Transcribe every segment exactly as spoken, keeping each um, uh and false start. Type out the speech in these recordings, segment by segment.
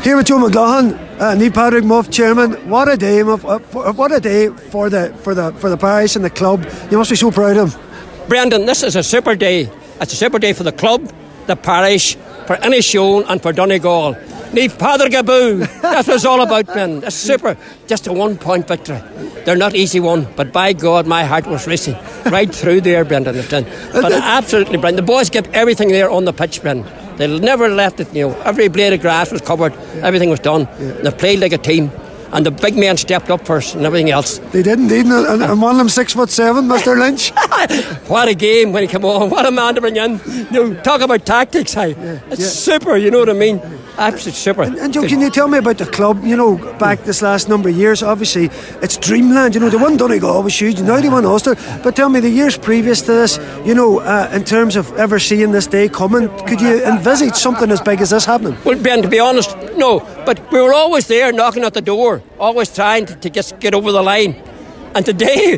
Here with Joe McLaughlin, uh, Niamh Patrick Muff, chairman. What a day, Muff! Uh, for, what a day for the for the for the parish and the club. You must be so proud of him. Brendan, this is a super day. It's a super day for the club, the parish, for Inishowen and for Donegal. Niamh Patrick Aboo. That's what it's all about, Brendan. It's super. Just a one-point victory. They're not easy one, but by God, my heart was racing right through there, Brendan. But absolutely, Brendan. The boys kept everything there on the pitch, Brendan. They never left it, you know. Every blade of grass was covered. Everything was done. Yeah. They played like a team. And the big men stepped up first and everything else. They did indeed. And, and one of them six foot seven, Mister Lynch. What a game when he came on. What a man to bring in. You know, talk about tactics, hey. Yeah. It's yeah. super, you know what I mean? Absolutely super. And, and Joe, can you tell me about the club? You know, back this last number of years, obviously, it's dreamland. You know, they won Donegal was huge. Now they won Ulster. But tell me, the years previous to this, you know, uh, in terms of ever seeing this day coming, could you envisage something as big as this happening? Well, Ben, to be honest, no. But we were always there knocking at the door, always trying to, to just get over the line. And today,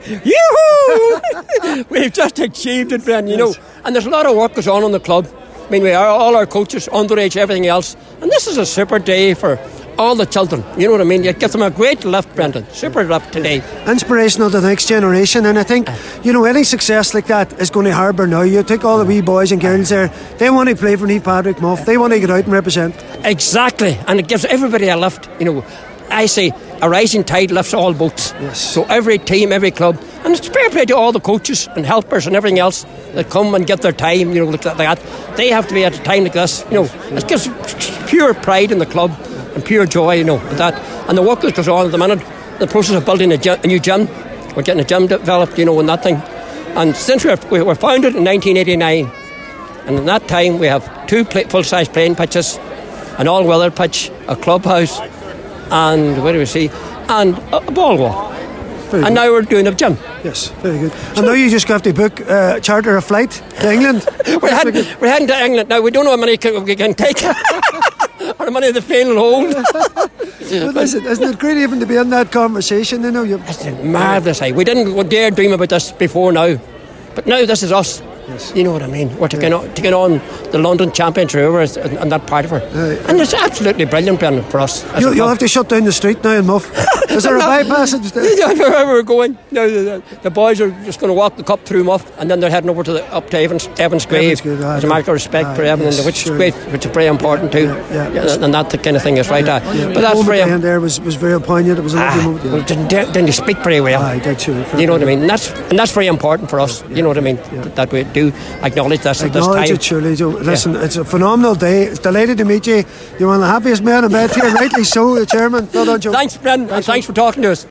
yoo-hoo! We've just achieved it, Ben, you know. And there's a lot of work goes on in the club. I mean, we are all our coaches, underage, everything else. And this is a super day for all the children. You know what I mean? It gives them a great lift, Brendan. Super lift today. Inspirational to the next generation. And I think, you know, any success like that is going to harbour now. You take all the wee boys and girls there. They want to play for Niamh Patrick Muff. They want to get out and represent. Exactly. And it gives everybody a lift. You know, I say a rising tide lifts all boats. Yes. So every team, every club. And it's fair play to all the coaches and helpers and everything else that come and get their time, you know, like that. They have to be at a time like this. You know, it gives pure pride in the club and pure joy, you know, that. And the work that goes on at the minute, the process of building a, gym, a new gym. We're getting a gym developed, you know, and that thing. And since we were, we were founded in nineteen eighty-nine, and in that time we have two play, full-size playing pitches, an all-weather pitch, a clubhouse, and where do we see, and a, a ball walk. Very and good. Now we're doing a gym. Yes, very good. And so, now you just have to book, uh, charter a flight to England. we're, heading, we're heading to England now. We don't know how many we can take, or how many the plane will hold. But listen, isn't it great even to be in that conversation? You know, you. It's marvellous. We didn't dare dream about this before now, but now this is us. Yes. You know what I mean? We're taking, yeah. on, taking on the London Championship River and, and that part of her. Uh, and it's absolutely brilliant, Brendan, for us. You, you'll have to shut down the street now in Muff. Is there a bypass? Wherever we're going. No, the, the boys are just going to walk the cup through Muff, and then they're heading over to the, up to Evans, Evans Grave. Evans, as a mark of respect uh, for Evan, yes, which sure. is great, which is very important too. Yeah, yeah, yeah, and that kind of thing is right. Yeah, uh, yeah. But that's very. The end there was, was very poignant. It was a lovely ah, moment. Yeah. Well, didn't, didn't speak very well. Ah, did too. You know what I mean? And that's and that's very important for us. Yeah, you know what I mean? Yeah. That we do acknowledge this at this time. Acknowledge it, surely, Joe. Listen, yeah. It's a phenomenal day. It's delighted to meet you. You're one of the happiest men I met here, rightly so, the chairman. Well done, Joe. Thanks, Brendan, and thanks for talking to us.